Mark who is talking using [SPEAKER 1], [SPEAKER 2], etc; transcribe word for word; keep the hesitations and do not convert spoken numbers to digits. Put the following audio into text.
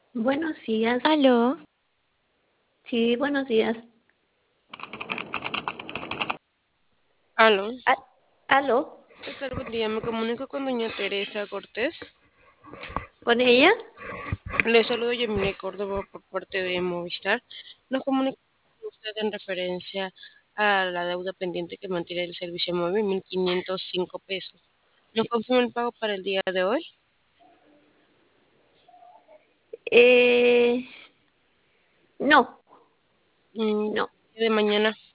[SPEAKER 1] Buenos días.
[SPEAKER 2] Aló,
[SPEAKER 1] Sí, buenos días.
[SPEAKER 3] Aló,
[SPEAKER 1] Ah, ¿aló?
[SPEAKER 3] ¿qué tal? Buen día, me comunico con doña Teresa Cortés.
[SPEAKER 1] ¿Con ella?
[SPEAKER 3] Le saludo Yamile Córdoba por parte de Movistar. Nos comunicamos con usted en referencia a la deuda pendiente que mantiene el servicio móvil, mil quinientos cinco pesos. ¿Nos confirma el pago para el día de hoy?
[SPEAKER 1] Eh, no,
[SPEAKER 3] Mm,
[SPEAKER 1] no.
[SPEAKER 3] ¿y de mañana?